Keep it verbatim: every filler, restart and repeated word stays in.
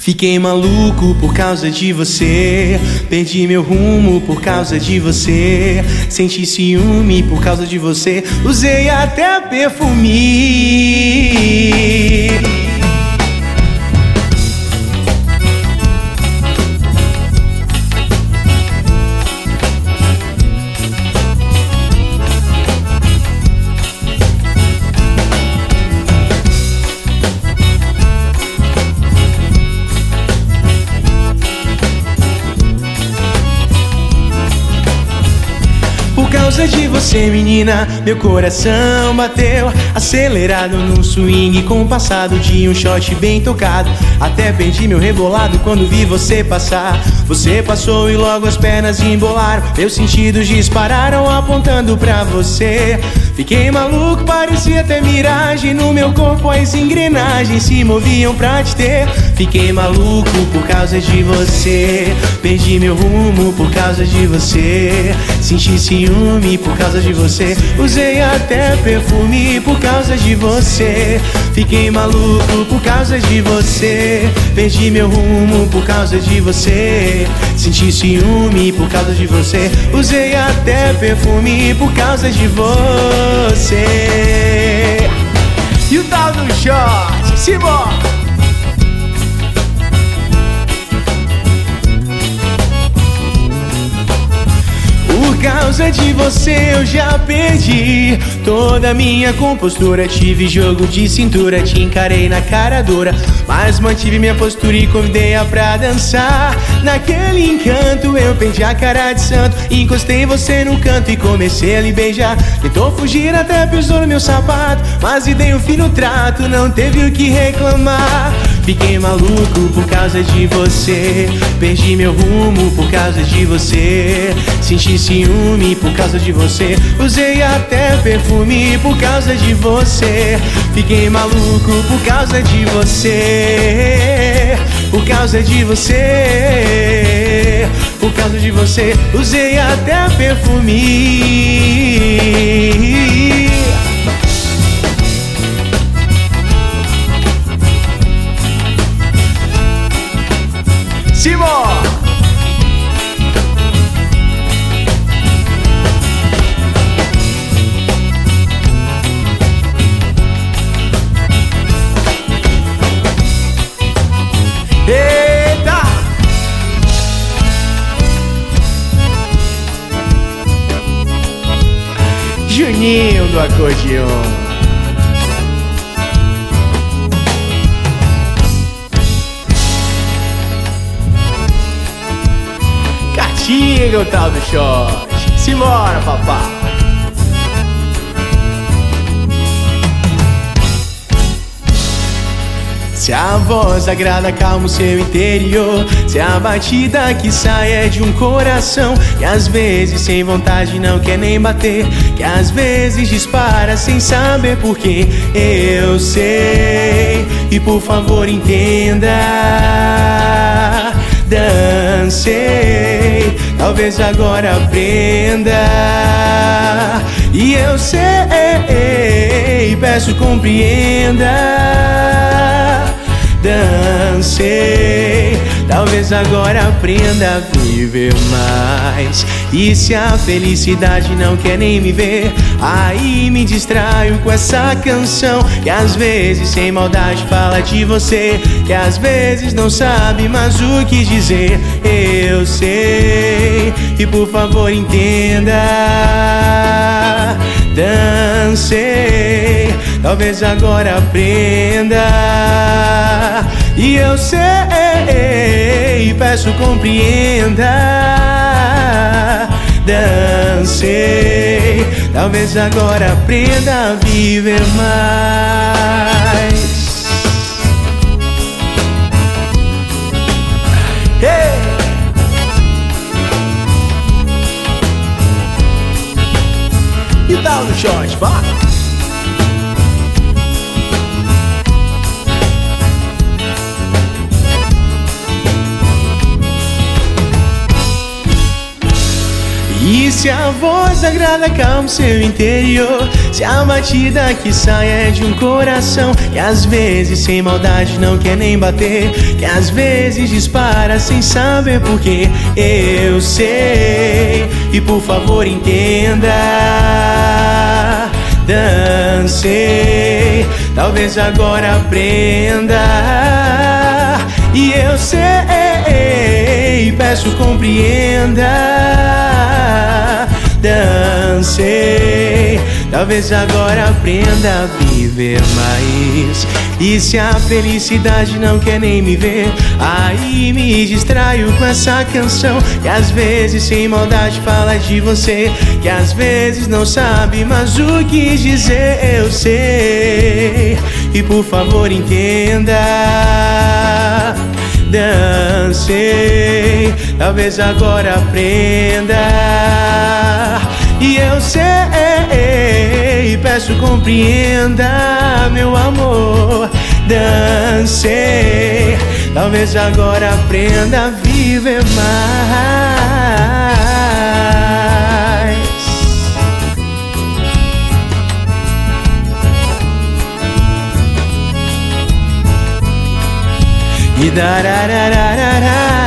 Fiquei maluco por causa de você, perdi meu rumo por causa de você, senti ciúme por causa de você, usei até perfume. Por causa de você, menina, meu coração bateu acelerado num swing compassado de um shot bem tocado. Até perdi meu rebolado quando vi você passar. Você passou e logo as pernas embolaram, meus sentidos dispararam apontando pra você. Fiquei maluco, parecia até miragem, no meu corpo as engrenagens se moviam pra te ter. Fiquei maluco por causa de você, perdi meu rumo por causa de você, senti ciúme por causa de você, usei até perfume por causa de você. Fiquei maluco por causa de você, perdi meu rumo por causa de você, senti ciúme por causa de você, usei até perfume por causa de você. E o tal do short, simbora! Por causa de você eu já perdi toda a minha compostura. Tive jogo de cintura, te encarei na cara dura, mas mantive minha postura e convidei-a pra dançar. Naquele encanto eu perdi a cara de santo, encostei você no canto e comecei a lhe beijar. Tentou fugir até pisou no meu sapato, mas lhe dei um fim no trato, não teve o que reclamar. Fiquei maluco por causa de você, perdi meu rumo por causa de você, senti ciúme por causa de você, usei até perfume por causa de você. Fiquei maluco por causa de você, por causa de você, por causa de você, usei até perfume. Simão! Eita! Juninho do acordeão. Chega o tal do short, simbora, papá. Se a voz agrada, calma o seu interior, se a batida que sai é de um coração que às vezes sem vontade não quer nem bater, que às vezes dispara sem saber porquê. Eu sei, e por favor entenda, dancei, talvez agora aprenda. E eu sei, peço compreenda, dancei, talvez agora aprenda a viver mais. E se a felicidade não quer nem me ver, aí me distraio com essa canção que às vezes sem maldade fala de você, que às vezes não sabe mais o que dizer. Eu sei, e por favor entenda, dancei, talvez agora aprenda. E eu sei, peço compreenda, dancei, talvez agora aprenda a viver mais. Hey! E o tal do short, vá! E se a voz agrada, calma o seu interior, Se a batida que sai é de um coração que às vezes sem maldade não quer nem bater, que às vezes dispara sem saber porquê. Eu sei, e por favor entenda, dancei, talvez agora aprenda. E eu sei, peço compreenda, dancei, talvez agora aprenda a viver mais. E se a felicidade não quer nem me ver, aí me distraio com essa canção que às vezes sem maldade fala de você, que às vezes não sabe, mas o que dizer eu sei. E por favor entenda, dancei, talvez agora aprenda. E eu sei, peço compreenda, meu amor, dancei, talvez agora aprenda a viver mais. E dararararara.